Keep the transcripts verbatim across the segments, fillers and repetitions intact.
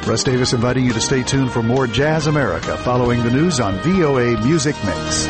Russ Davis inviting you to stay tuned for more Jazz America following the news on V O A Music Mix.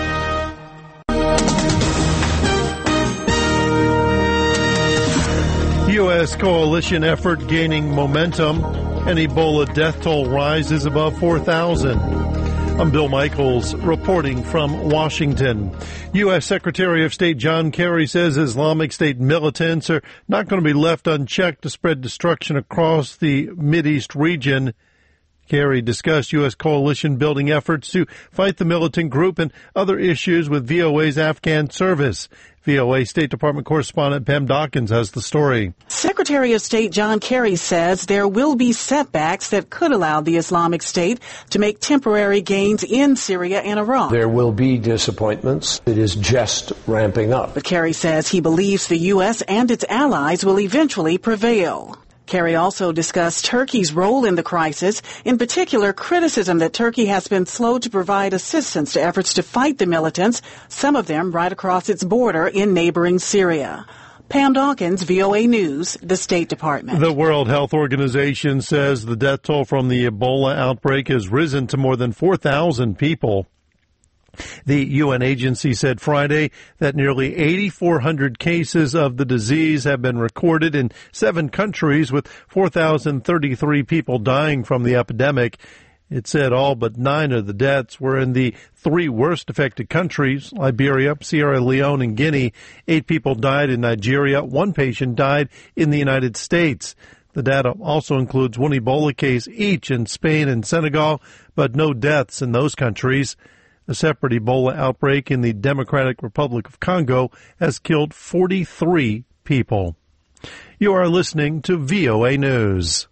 U S coalition effort gaining momentum, and Ebola death toll rises above four thousand. I'm Bill Michaels reporting from Washington. U S Secretary of State John Kerry says Islamic State militants are not going to be left unchecked to spread destruction across the Mideast region. Kerry discussed U S coalition building efforts to fight the militant group and other issues with V O A's Afghan service. V O A State Department correspondent Pam Dawkins has the story. Secretary of State John Kerry says there will be setbacks that could allow the Islamic State to make temporary gains in Syria and Iraq. There will be disappointments. It is just ramping up. But Kerry says he believes the U S and its allies will eventually prevail. Kerry also discussed Turkey's role in the crisis, in particular criticism that Turkey has been slow to provide assistance to efforts to fight the militants, some of them right across its border in neighboring Syria. Pam Dawkins, V O A News, the State Department. The World Health Organization says the death toll from the Ebola outbreak has risen to more than four thousand people. The U N agency said Friday that nearly eight thousand four hundred cases of the disease have been recorded in seven countries, with four thousand thirty-three people dying from the epidemic. It said all but nine of the deaths were in the three worst affected countries, Liberia, Sierra Leone, and Guinea. Eight people died in Nigeria. One patient died in the United States. The data also includes one Ebola case each in Spain and Senegal, but no deaths in those countries. A separate Ebola outbreak in the Democratic Republic of Congo has killed forty-three people. You are listening to V O A News.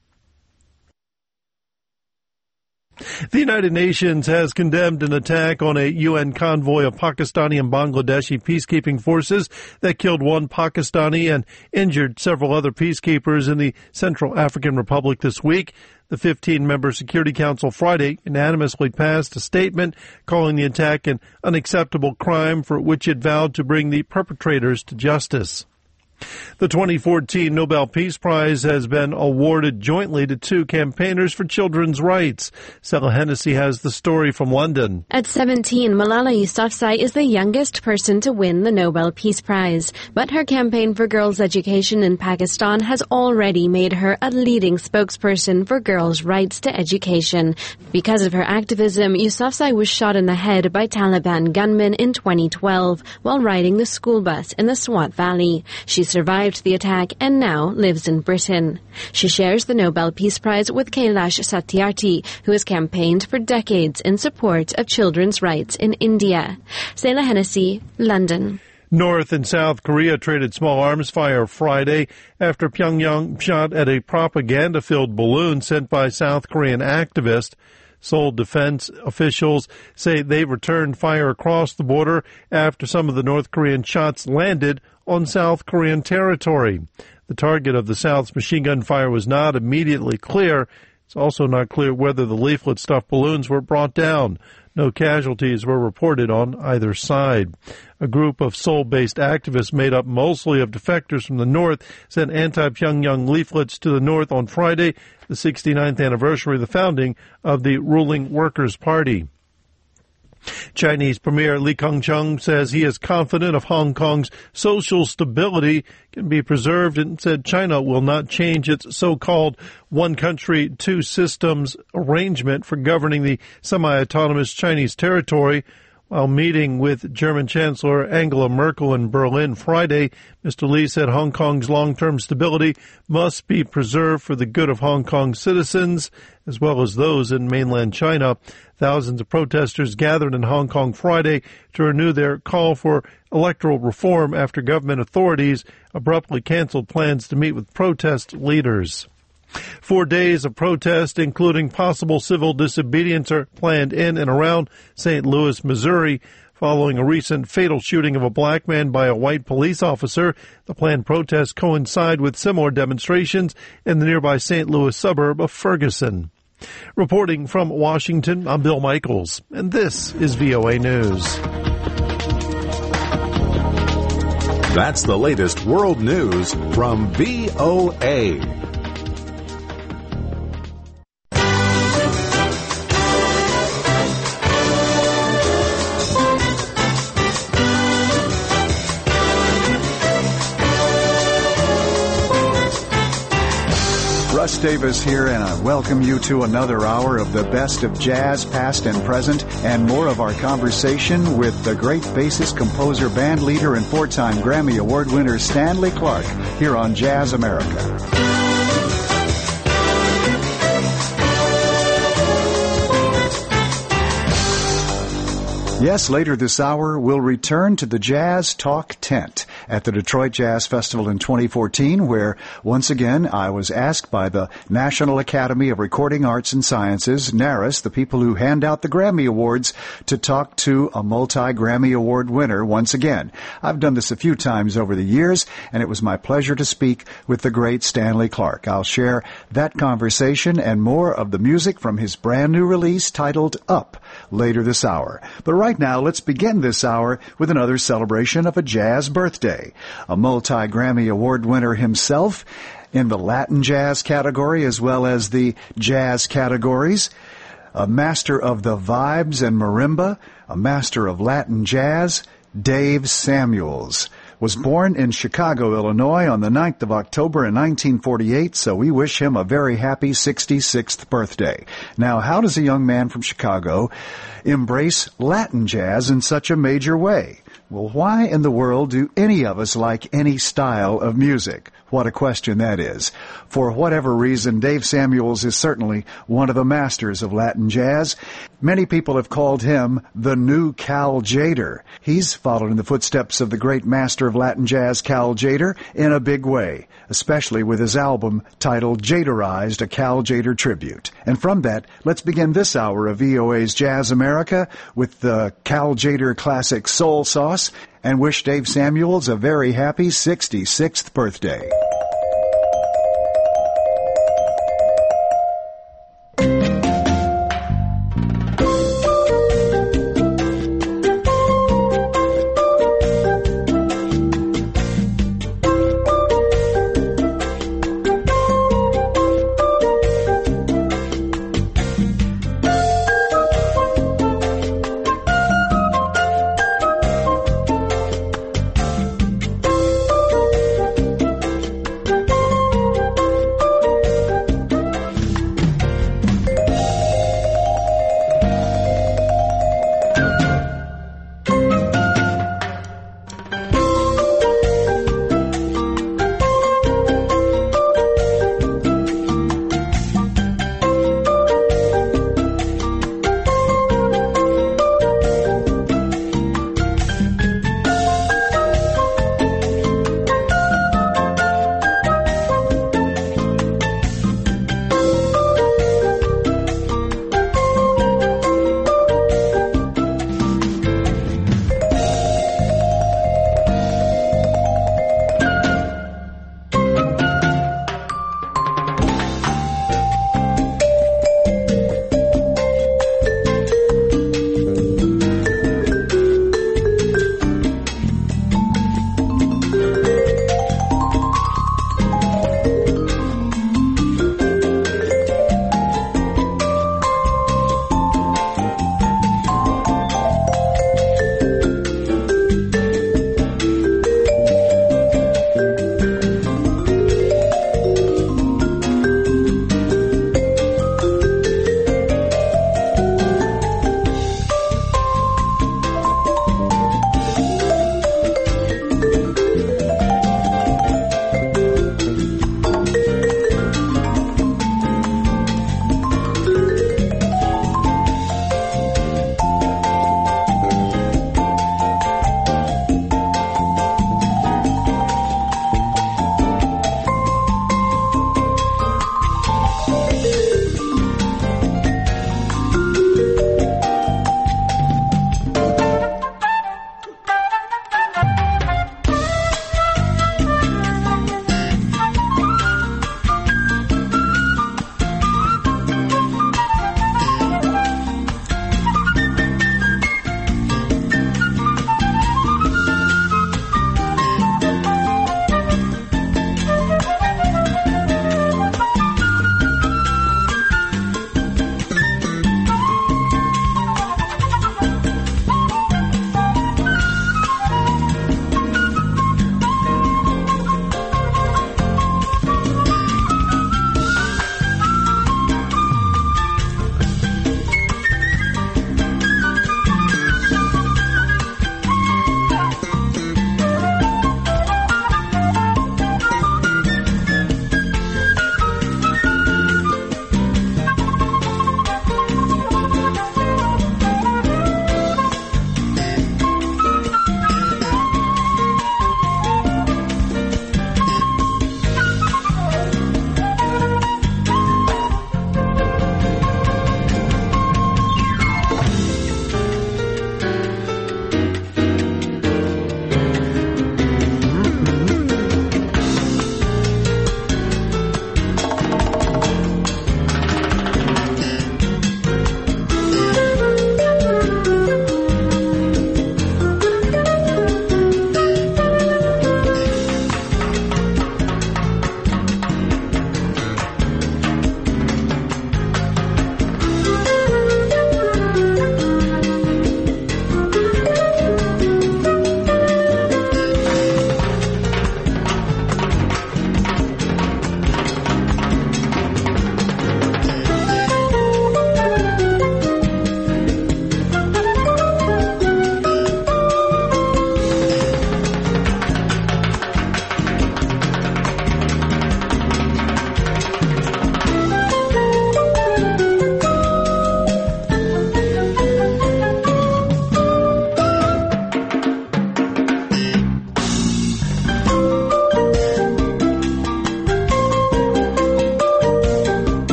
The United Nations has condemned an attack on a U N convoy of Pakistani and Bangladeshi peacekeeping forces that killed one Pakistani and injured several other peacekeepers in the Central African Republic this week. The fifteen-member Security Council Friday unanimously passed a statement calling the attack an unacceptable crime for which it vowed to bring the perpetrators to justice. The twenty fourteen Nobel Peace Prize has been awarded jointly to two campaigners for children's rights. Stella Hennessy has the story from London. At seventeen, Malala Yousafzai is the youngest person to win the Nobel Peace Prize. But her campaign for girls' education in Pakistan has already made her a leading spokesperson for girls' rights to education. Because of her activism, Yousafzai was shot in the head by Taliban gunmen in twenty twelve while riding the school bus in the Swat Valley. She survived the attack and now lives in Britain. She shares the Nobel Peace Prize with Kailash Satyarthi, who has campaigned for decades in support of children's rights in India. Selah Hennessy, London. North and South Korea traded small arms fire Friday after Pyongyang shot at a propaganda-filled balloon sent by South Korean activists. Seoul defense officials say they returned fire across the border after some of the North Korean shots landed on South Korean territory. The target of the South's machine gun fire was not immediately clear. It's also not clear whether the leaflet-stuffed balloons were brought down. No casualties were reported on either side. A group of Seoul-based activists made up mostly of defectors from the North sent anti-Pyongyang leaflets to the North on Friday, the sixty-ninth anniversary of the founding of the ruling Workers' Party. Chinese Premier Li Keqiang says he is confident of Hong Kong's social stability can be preserved and said China will not change its so-called one country, two systems arrangement for governing the semi-autonomous Chinese territory. While meeting with German Chancellor Angela Merkel in Berlin Friday, Mister Li said Hong Kong's long-term stability must be preserved for the good of Hong Kong citizens, as well as those in mainland China. Thousands of protesters gathered in Hong Kong Friday to renew their call for electoral reform after government authorities abruptly canceled plans to meet with protest leaders. Four days of protest, including possible civil disobedience, are planned in and around Saint Louis, Missouri, following a recent fatal shooting of a black man by a white police officer. The planned protests coincide with similar demonstrations in the nearby Saint Louis suburb of Ferguson. Reporting from Washington, I'm Bill Michaels, and this is V O A News. That's the latest world news from V O A. Russ Davis here, and I welcome you to another hour of the best of jazz, past and present, and more of our conversation with the great bassist, composer, band leader, and four-time Grammy Award winner Stanley Clarke here on Jazz America. Yes, later this hour, we'll return to the Jazz Talk tent at the Detroit Jazz Festival in twenty fourteen, where, once again, I was asked by the National Academy of Recording Arts and Sciences, NARAS, the people who hand out the Grammy Awards, to talk to a multi-Grammy Award winner once again. I've done this a few times over the years, and it was my pleasure to speak with the great Stanley Clarke. I'll share that conversation and more of the music from his brand new release titled Up later this hour. But right now, let's begin this hour with another celebration of a jazz birthday. A multi-Grammy Award winner himself in the Latin jazz category as well as the jazz categories. A master of the vibes and marimba, a master of Latin jazz, Dave Samuels was born in Chicago, Illinois on the ninth of October in nineteen forty-eight, so we wish him a very happy sixty-sixth birthday. Now, how does a young man from Chicago embrace Latin jazz in such a major way? Well, why in the world do any of us like any style of music? What a question that is. For whatever reason, Dave Samuels is certainly one of the masters of Latin jazz. Many people have called him the new Cal Tjader. He's followed in the footsteps of the great master of Latin jazz, Cal Tjader, in a big way, especially with his album titled Jaderized, a Cal Tjader tribute. And from that, let's begin this hour of V O A's Jazz America with the Cal Tjader classic Soul Sauce, and wish Dave Samuels a very happy sixty-sixth birthday.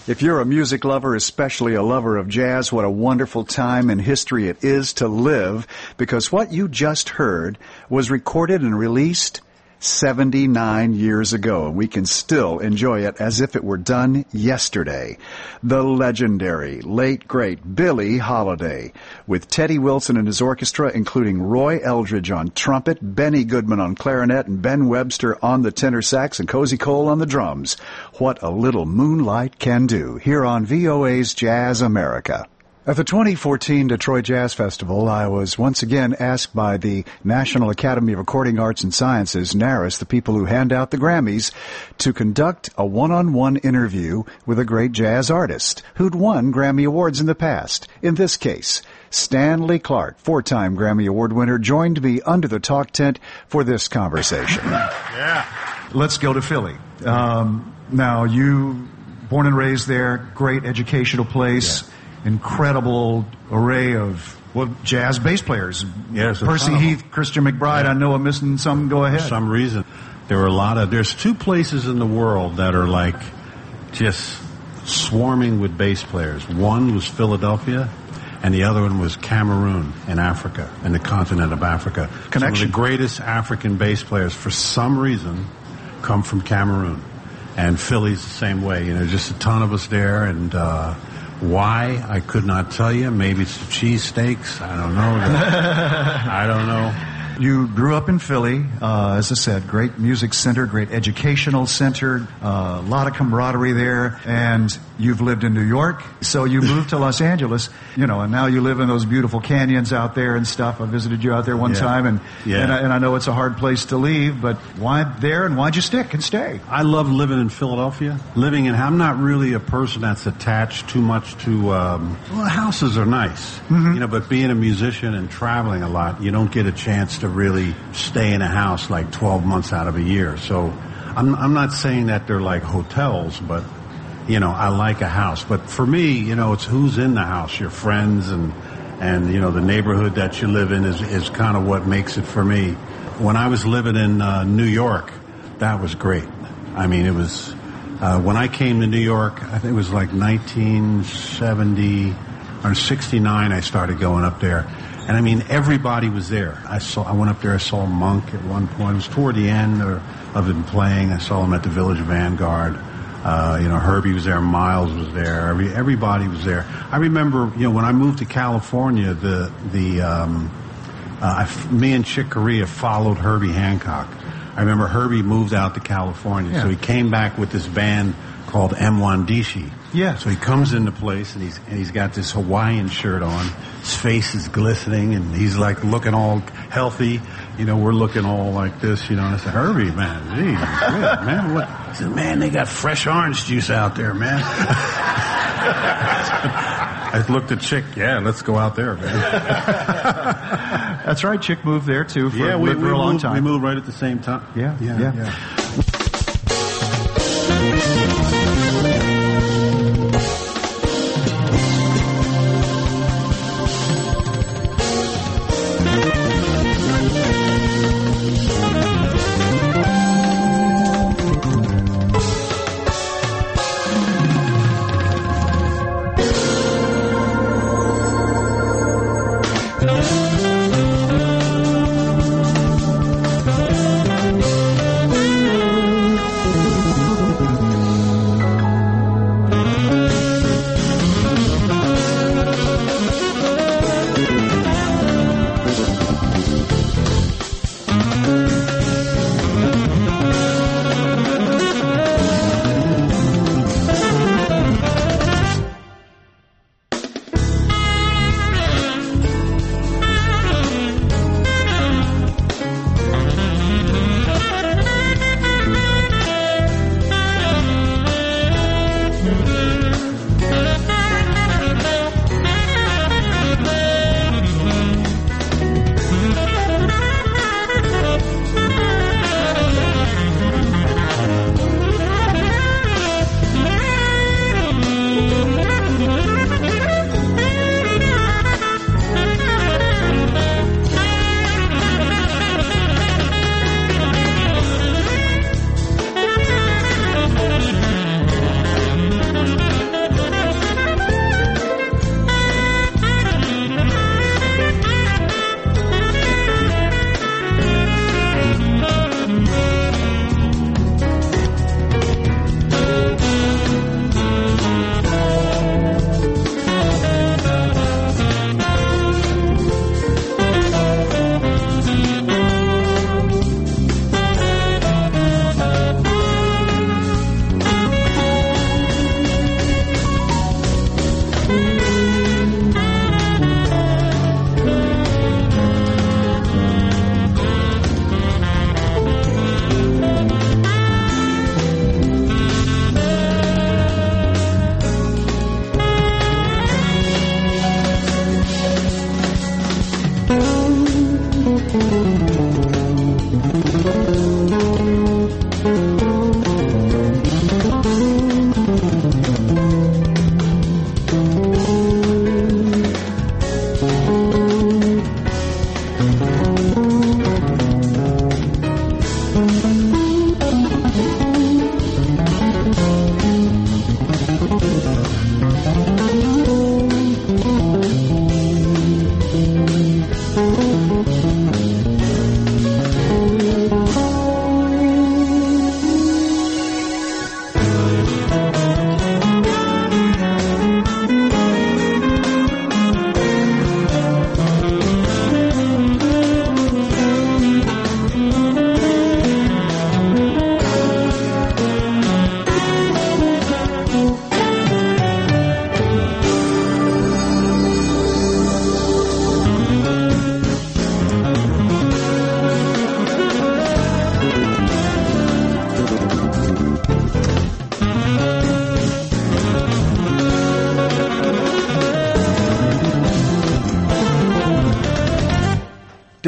If you're a music lover, especially a lover of jazz, what a wonderful time in history it is to live, because what you just heard was recorded and released seventy-nine years ago, and we can still enjoy it as if it were done yesterday. The legendary, late, great Billie Holiday, with Teddy Wilson and his orchestra, including Roy Eldridge on trumpet, Benny Goodman on clarinet, and Ben Webster on the tenor sax, and Cozy Cole on the drums. What a little moonlight can do, here on V O A's Jazz America. At the twenty fourteen Detroit Jazz Festival, I was once again asked by the National Academy of Recording Arts and Sciences, NARAS, the people who hand out the Grammys, to conduct a one-on-one interview with a great jazz artist who'd won Grammy Awards in the past. In this case, Stanley Clarke, four-time Grammy Award winner, joined me under the talk tent for this conversation. Yeah. Let's go to Philly. Um, now, you, born and raised there, great educational place. Yeah. Incredible array of well, jazz bass players. Yes, Percy Heath, Christian McBride. Yeah. I know I'm missing some. Go ahead. For some reason, there were a lot of. There's two places in the world that are like just swarming with bass players. One was Philadelphia, and the other one was Cameroon in Africa, in the continent of Africa. Connection. Some of the greatest African bass players, for some reason, come from Cameroon, and Philly's the same way. You know, just a ton of us there, and. uh Why? I could not tell you. Maybe it's the cheesesteaks. I don't know. I don't know. You grew up in Philly, uh, as I said, great music center, great educational center, uh, a lot of camaraderie there, and you've lived in New York, so you moved to Los Angeles, you know, and now you live in those beautiful canyons out there and stuff. I visited you out there one yeah. time, and yeah. and, I, and I know it's a hard place to leave, but why there, and why'd you stick and stay? I love living in Philadelphia. Living in, I'm not really a person that's attached too much to, um, well, houses are nice, mm-hmm. you know, but being a musician and traveling a lot, you don't get a chance to really stay in a house like twelve months out of a year. So I'm, I'm not saying that they're like hotels, but, you know, I like a house. But for me, you know, it's who's in the house, your friends and, and you know, the neighborhood that you live in is, is kind of what makes it for me. When I was living in uh, New York, that was great. I mean, it was, uh, when I came to New York, I think it was like nineteen seventy or sixty-nine, I started going up there. And I mean, everybody was there. I saw, I went up there, I saw Monk at one point. It was toward the end or, of him playing. I saw him at the Village Vanguard. Uh, you know, Herbie was there, Miles was there, every, everybody was there. I remember, you know, when I moved to California, the, the, um, uh, I, me and Chick Corea followed Herbie Hancock. I remember Herbie moved out to California, yeah. so he came back with this band called Mwandishi. Yeah. So he comes into place and he's and he's got this Hawaiian shirt on. His face is glistening and he's like looking all healthy. You know, we're looking all like this, you know, and I said, Herbie, man, geez, yeah, man, what? He said, man, they got fresh orange juice out there, man. I looked at Chick, yeah, let's go out there, man. That's right, Chick moved there too for, yeah, we, for we a long moved, time. We moved right at the same time. Yeah, yeah, yeah. yeah.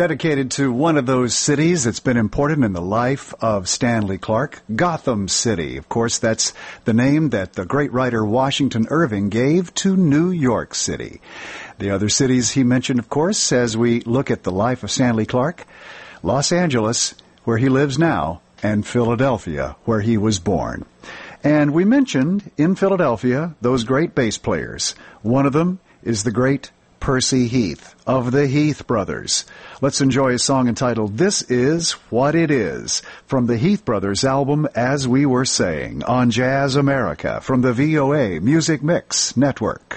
dedicated to one of those cities that's been important in the life of Stanley Clarke, Gotham City. Of course, that's the name that the great writer Washington Irving gave to New York City. The other cities he mentioned, of course, as we look at the life of Stanley Clarke, Los Angeles, where he lives now, and Philadelphia, where he was born. And we mentioned in Philadelphia those great bass players. One of them is the great Percy Heath of the Heath Brothers. Let's enjoy a song entitled This Is What It Is from the Heath Brothers album As We Were Saying on Jazz America from the V O A Music Mix Network.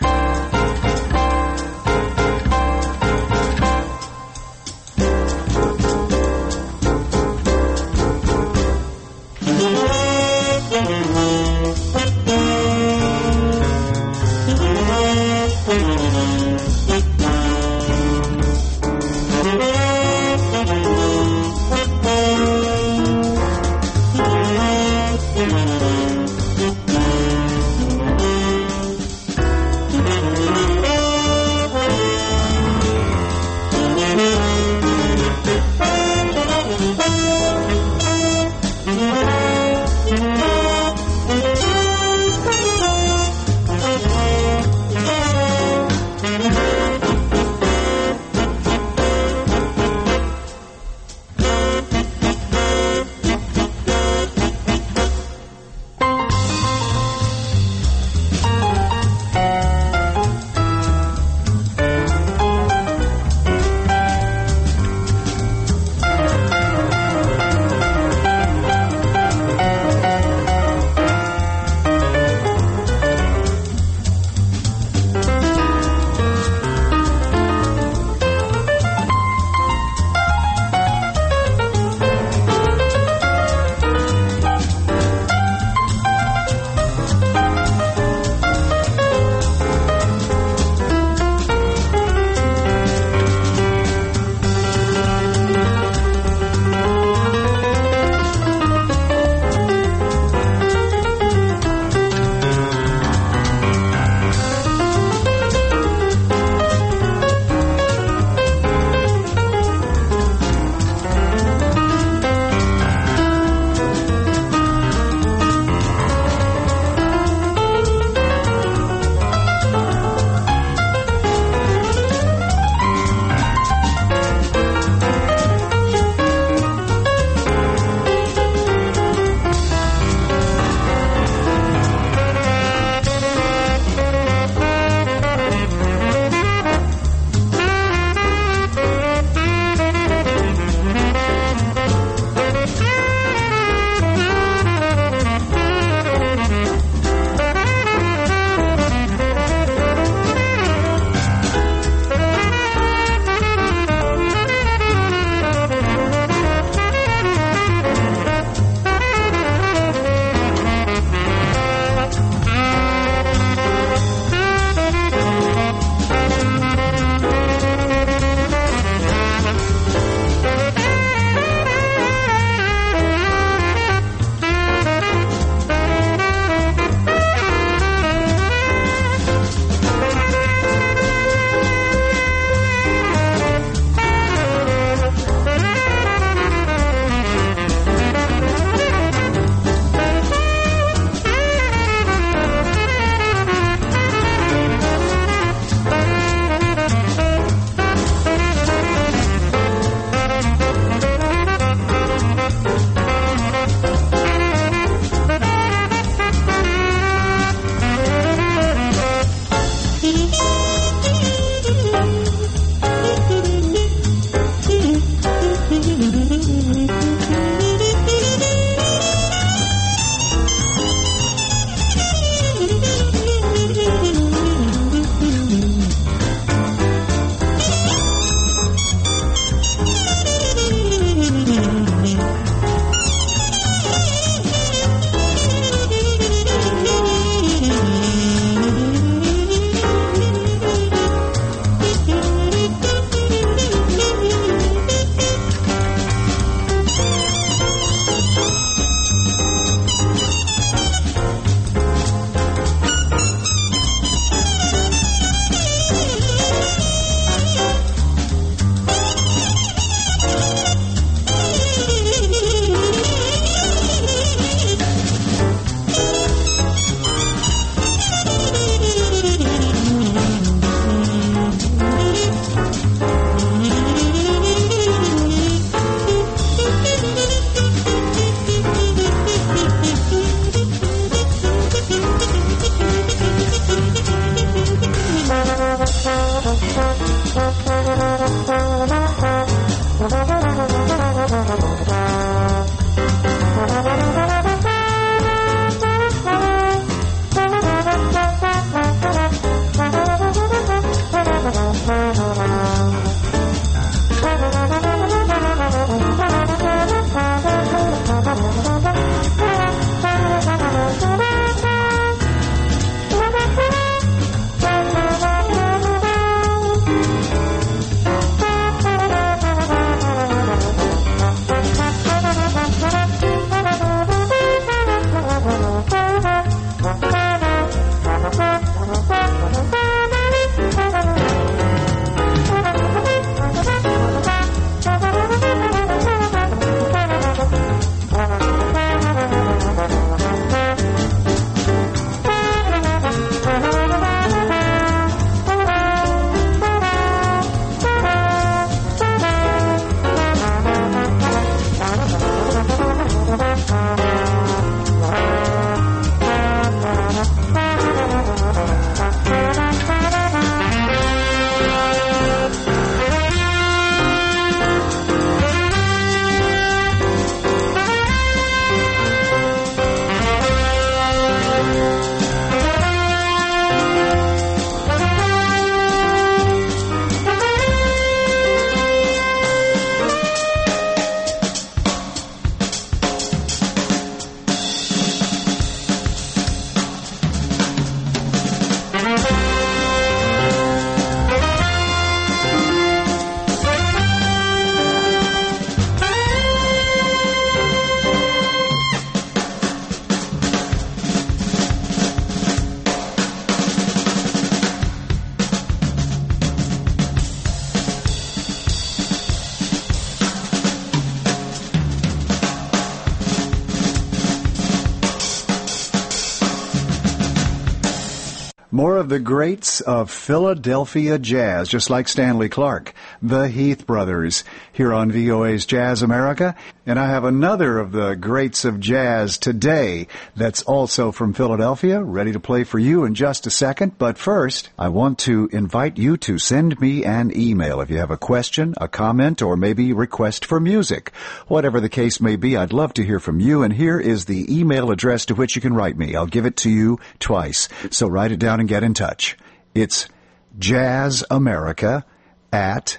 More of the greats of Philadelphia jazz, just like Stanley Clarke, the Heath Brothers, here on V O A's Jazz America. And I have another of the greats of jazz today that's also from Philadelphia, ready to play for you in just a second. But first, I want to invite you to send me an email if you have a question, a comment, or maybe request for music. Whatever the case may be, I'd love to hear from you, and here is the email address to which you can write me. I'll give it to you twice, so write it down and get in touch. It's jazzamerica at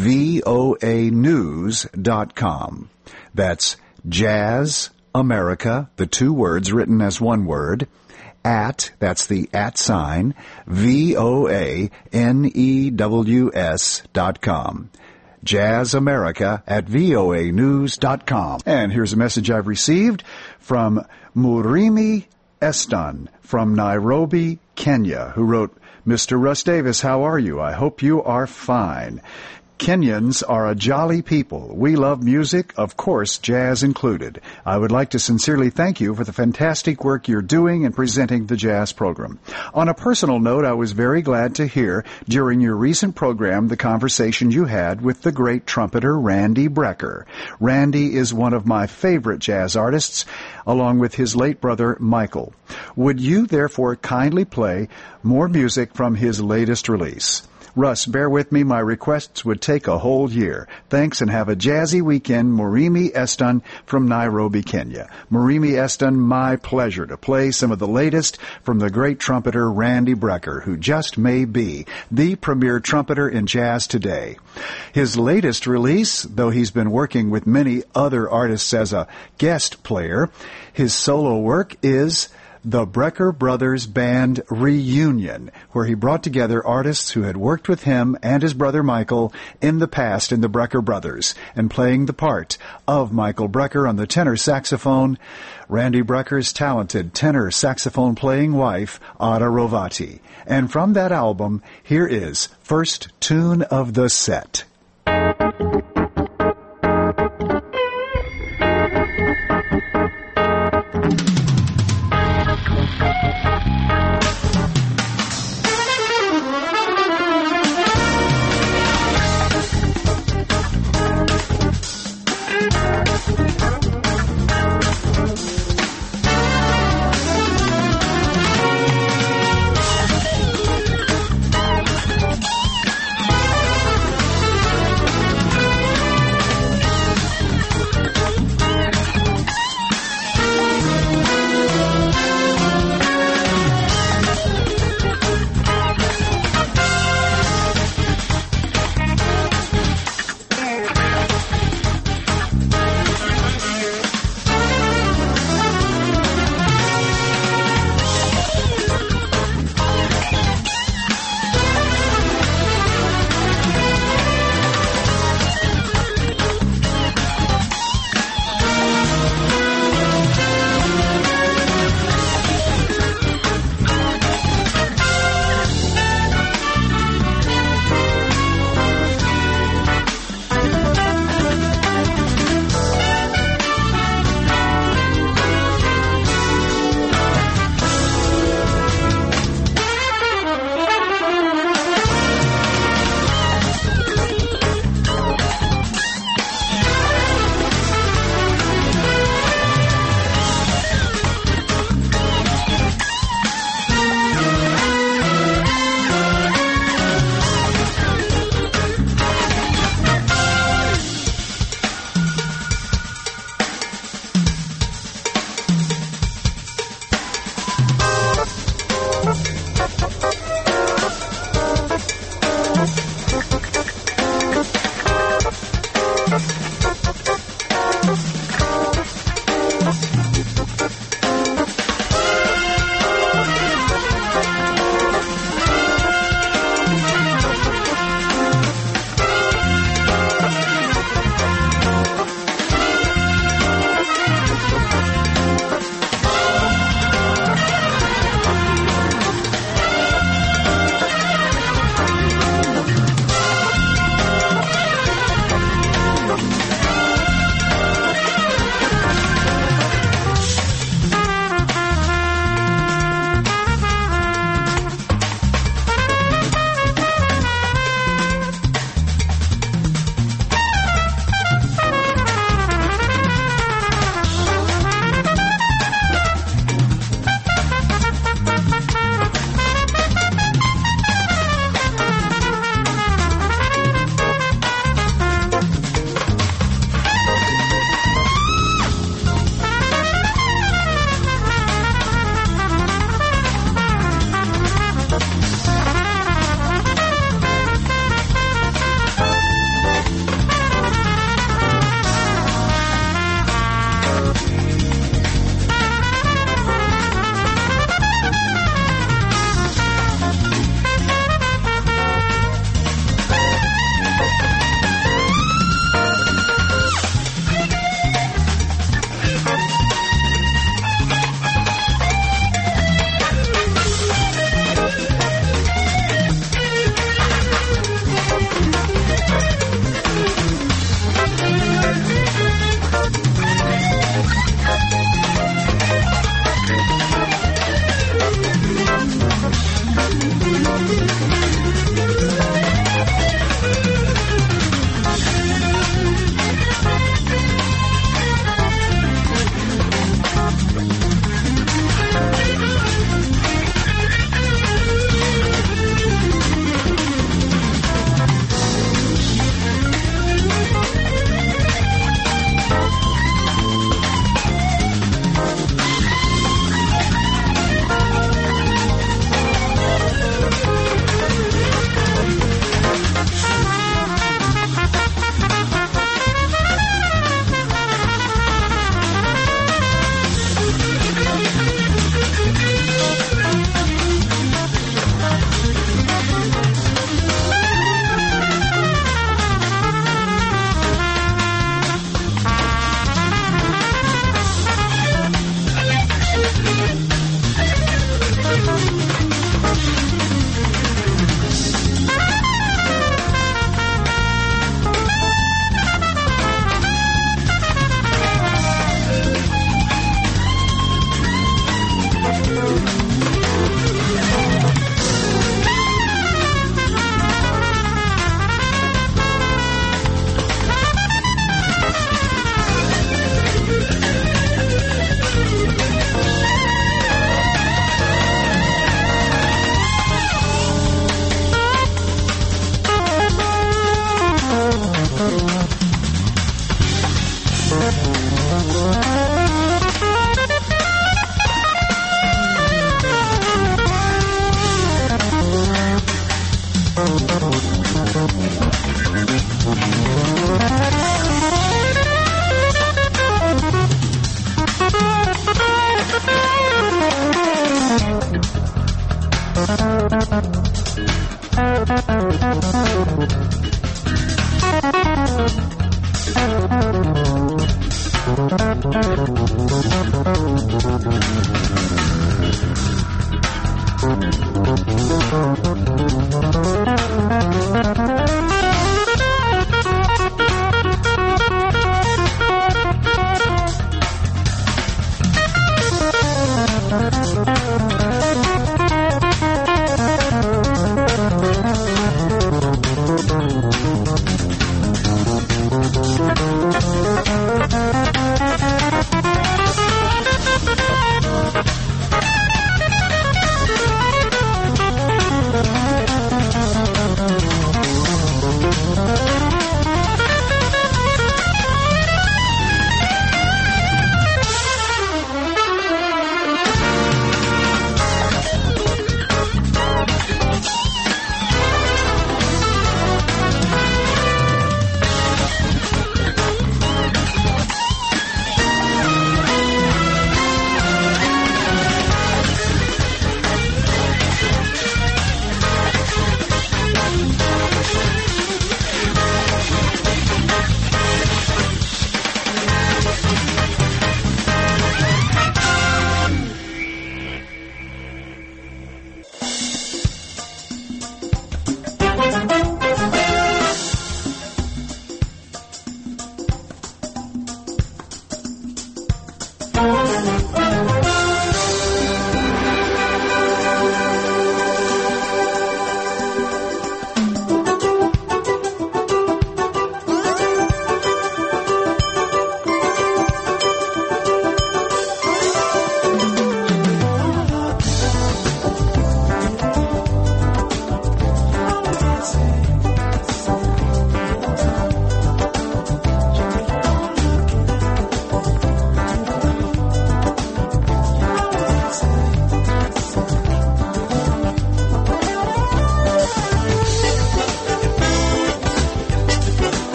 voa news dot com. That's Jazz America, the two words written as one word, at, that's the at sign, V O A N E W S dot com. Jazz America at voa news dot com. And here's a message I've received from Murimi Eston from Nairobi, Kenya, who wrote, Mister Russ Davis, how are you? I hope you are fine. Kenyans are a jolly people. We love music, of course, jazz included. I would like to sincerely thank you for the fantastic work you're doing in presenting the jazz program. On a personal note, I was very glad to hear during your recent program the conversation you had with the great trumpeter Randy Brecker. Randy is one of my favorite jazz artists, along with his late brother Michael. Would you therefore kindly play more music from his latest release? Russ, bear with me. My requests would take a whole year. Thanks and have a jazzy weekend. Murimi Eston from Nairobi, Kenya. Murimi Eston, my pleasure to play some of the latest from the great trumpeter Randy Brecker, who just may be the premier trumpeter in jazz today. His latest release, though he's been working with many other artists as a guest player, his solo work is the Brecker Brothers Band Reunion, where he brought together artists who had worked with him and his brother Michael in the past in the Brecker Brothers, and playing the part of Michael Brecker on the tenor saxophone, Randy Brecker's talented tenor saxophone playing wife, Ada Rovati. And from that album, here is First Tune of the Set.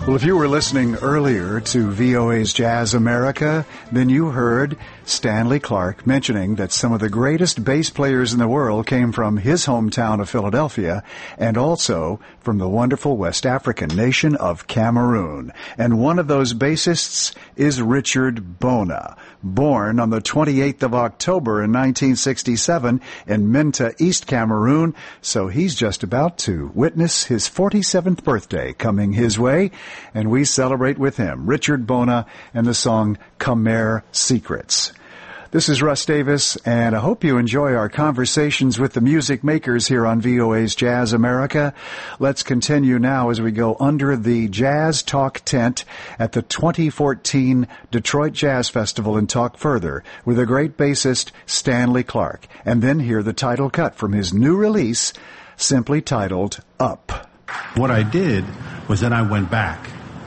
Well, if you were listening earlier to V O A's Jazz America, then you heard Stanley Clarke mentioning that some of the greatest bass players in the world came from his hometown of Philadelphia and also from the wonderful West African nation of Cameroon. And one of those bassists is Richard Bona, born on the twenty-eighth of October in nineteen sixty-seven in Minta, East Cameroon. So he's just about to witness his forty-seventh birthday coming his way. And we celebrate with him, Richard Bona, and the song Khmer Secrets. This is Russ Davis, and I hope you enjoy our conversations with the music makers here on V O A's Jazz America. Let's continue now as we go under the Jazz Talk tent at the twenty fourteen Detroit Jazz Festival and talk further with the great bassist Stanley Clarke, and then hear the title cut from his new release, simply titled Up. What I did was then I went back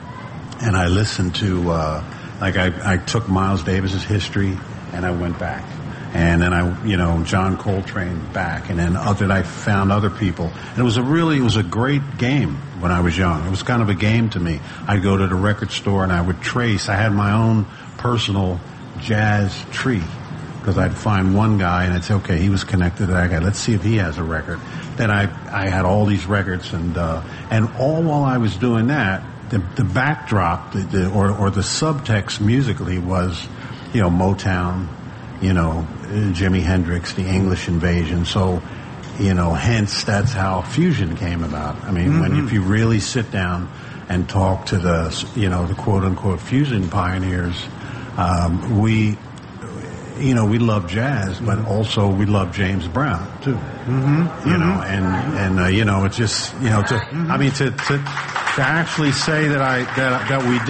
and I listened to, uh, like I, I took Miles Davis's history and I went back. And then I, you know, John Coltrane back, and then other, I found other people. And it was a really, it was a great game when I was young. It was kind of a game to me. I'd go to the record store and I would trace. I had my own personal jazz tree, because I'd find one guy and I'd say, okay, he was connected to that guy. Let's see if he has a record. Then I, I had all these records, and, uh, and all while I was doing that, the, the backdrop, the, the, or, or the subtext musically was, you know, Motown, you know, Jimi Hendrix, the English Invasion. So, you know, hence that's how fusion came about. I mean, mm-hmm. when if you really sit down and talk to the, you know, the quote unquote fusion pioneers, um, we, you know, we love jazz, but also we love James Brown too. Mm-hmm. You know, and and uh, you know, it's just, you know, to mm-hmm. I mean, to to to actually say that I that that we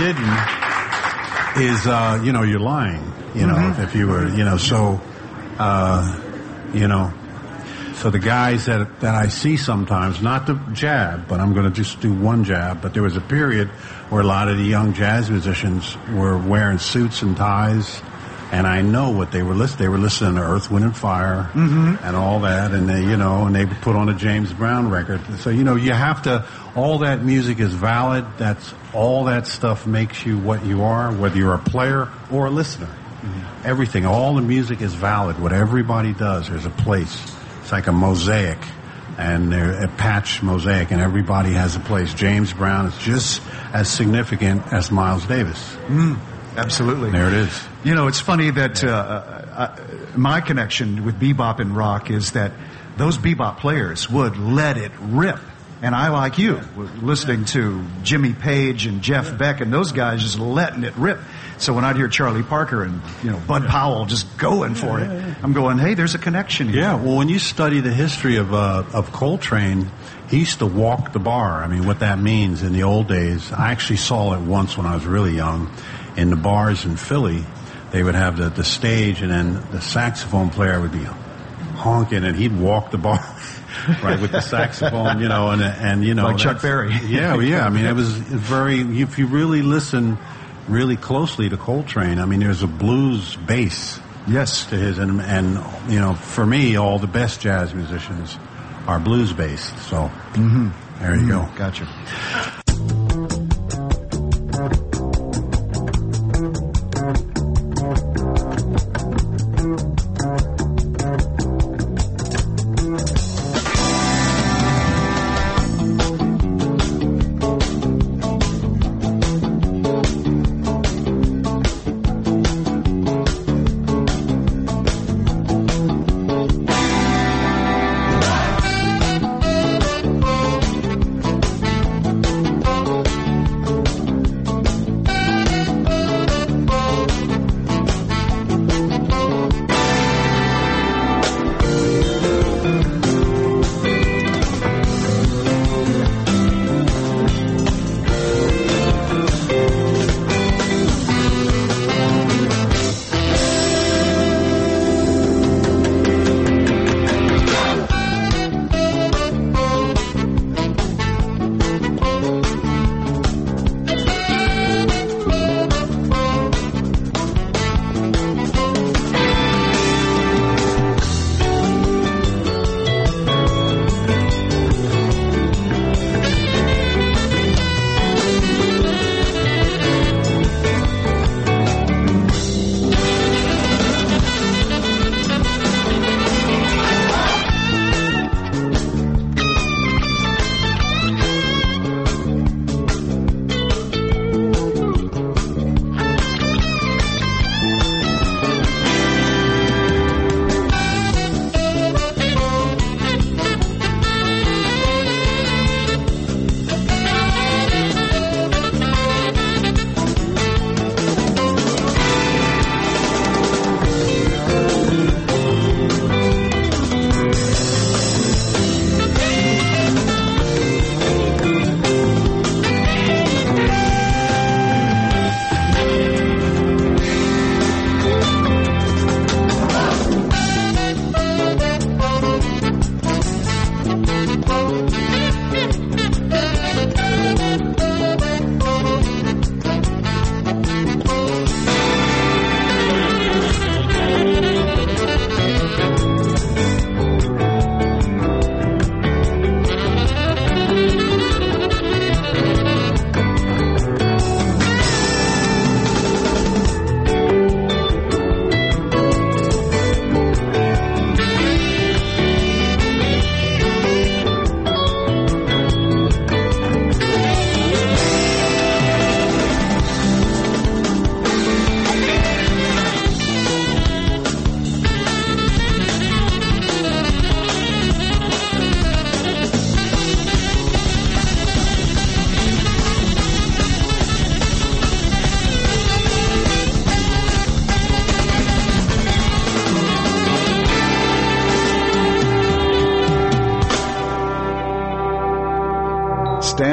didn't is, uh, you know, you're lying. You know, mm-hmm. if you were, you know, so, uh, you know, so the guys that that I see sometimes, not to jab, but I'm going to just do one jab. But there was a period where a lot of the young jazz musicians were wearing suits and ties. And I know what they were listening. They were listening to Earth, Wind and Fire mm-hmm. and all that. And they, you know, and they would put on a James Brown record. So, you know, you have to, all that music is valid. That's, all that stuff makes you what you are, whether you're a player or a listener. Mm-hmm. Everything, all the music is valid. What everybody does, there's a place. It's like a mosaic. And they're a patch mosaic, and everybody has a place. James Brown is just as significant as Miles Davis. Mm. Absolutely. There it is. You know, it's funny that uh, I, my connection with bebop and rock is that those bebop players would let it rip. And I, like you, listening to Jimmy Page and Jeff Beck and those guys just letting it rip. So when I'd hear Charlie Parker and, you know, Bud Powell just going for it, I'm going, hey, there's a connection here. Yeah, well, when you study the history of uh, of Coltrane, he used to walk the bar. I mean, what that means in the old days, I actually saw it once when I was really young. In the bars in Philly, they would have the, the stage, and then the saxophone player would be honking, and he'd walk the bar, right, with the saxophone, you know, and, and you know. Like Chuck Berry. Yeah, yeah, I mean, it was very, if you really listen really closely to Coltrane, I mean, there's a blues bass. Yes. To his, and, and, you know, for me, all the best jazz musicians are blues based, so mm-hmm. there you mm-hmm. go. Gotcha.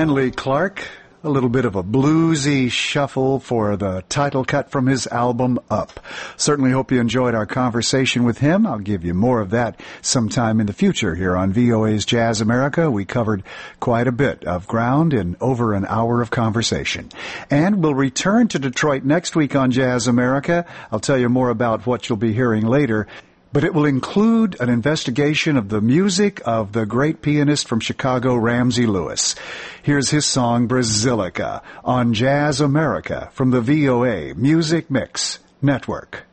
Stanley Clarke, a little bit of a bluesy shuffle for the title cut from his album Up. Certainly hope you enjoyed our conversation with him. I'll give you more of that sometime in the future here on V O A's Jazz America. We covered quite a bit of ground in over an hour of conversation. And we'll return to Detroit next week on Jazz America. I'll tell you more about what you'll be hearing later. But it will include an investigation of the music of the great pianist from Chicago, Ramsey Lewis. Here's his song, Brazilica, on Jazz America from the V O A Music Mix Network.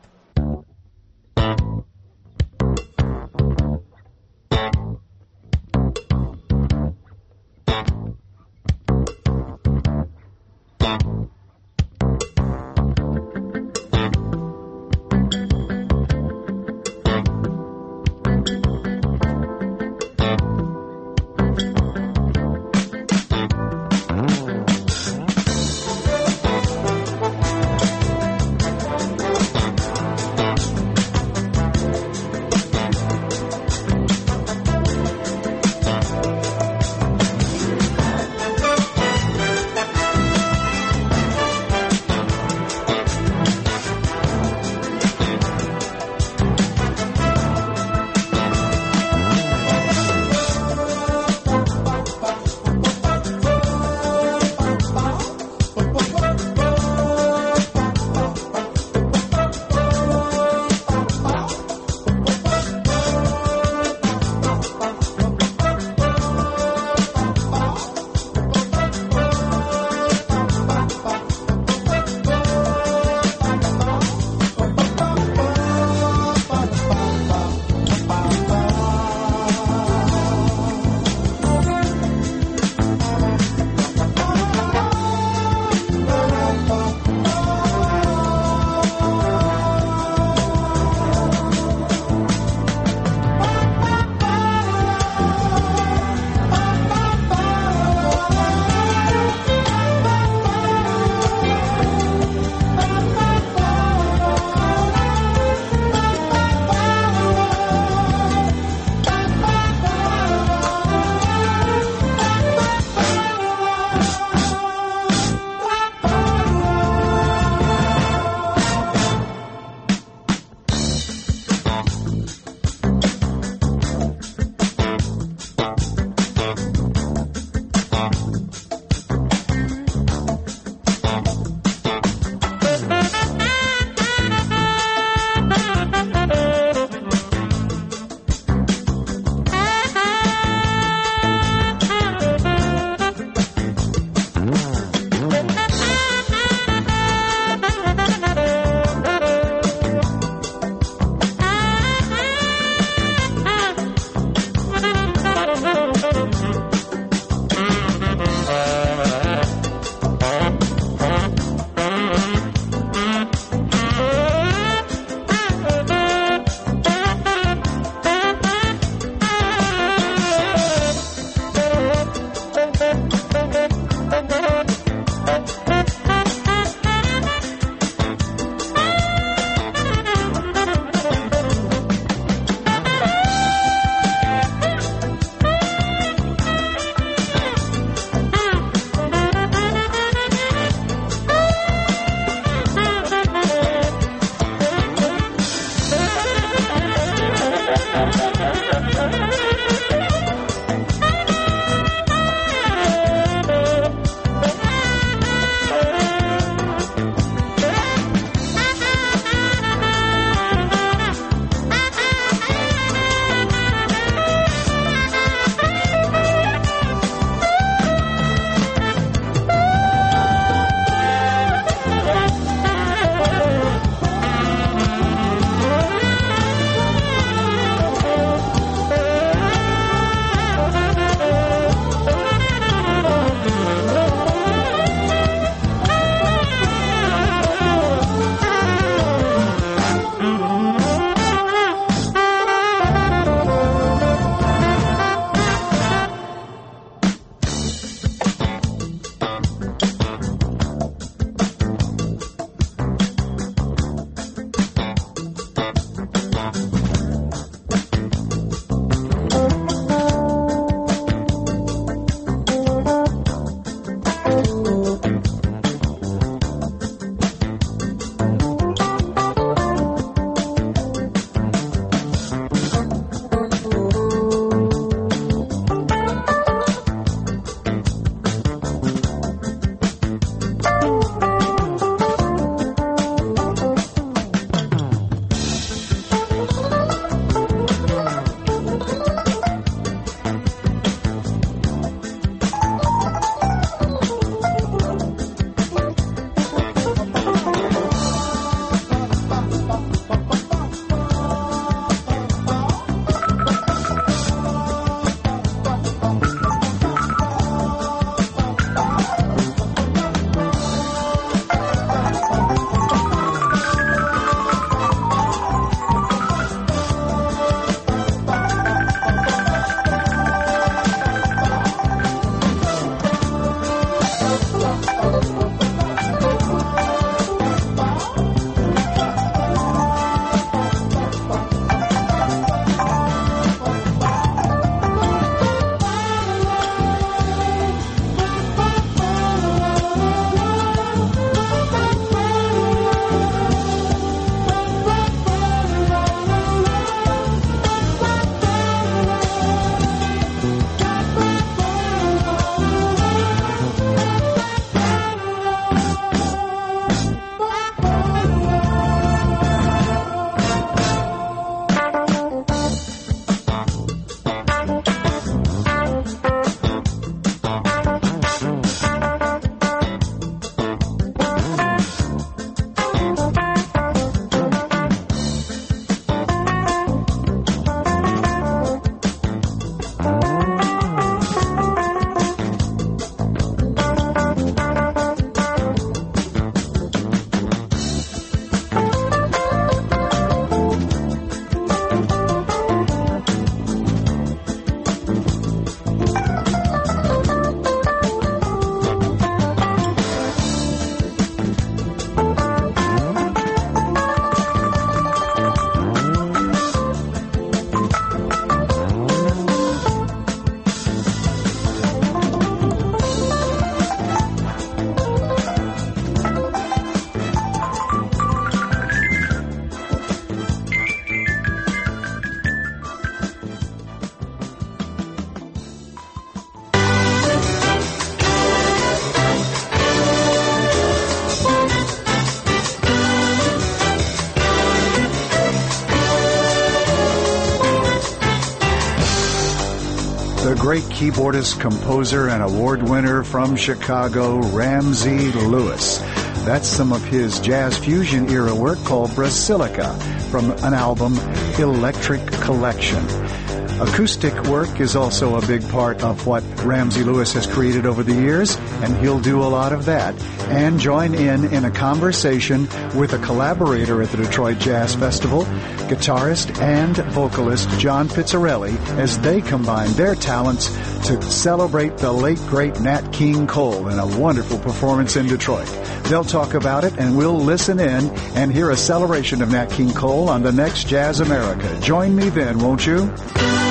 great keyboardist, composer, and award winner from Chicago, Ramsey Lewis. That's some of his jazz fusion era work called Brasilica from an album, Electric Collection. Acoustic work is also a big part of what Ramsey Lewis has created over the years, and he'll do a lot of that and join in in a conversation with a collaborator at the Detroit Jazz Festival, guitarist and vocalist John Pizzarelli, as they combine their talents to celebrate the late, great Nat King Cole in a wonderful performance in Detroit. They'll talk about it, and we'll listen in and hear a celebration of Nat King Cole on the next Jazz America. Join me then, won't you?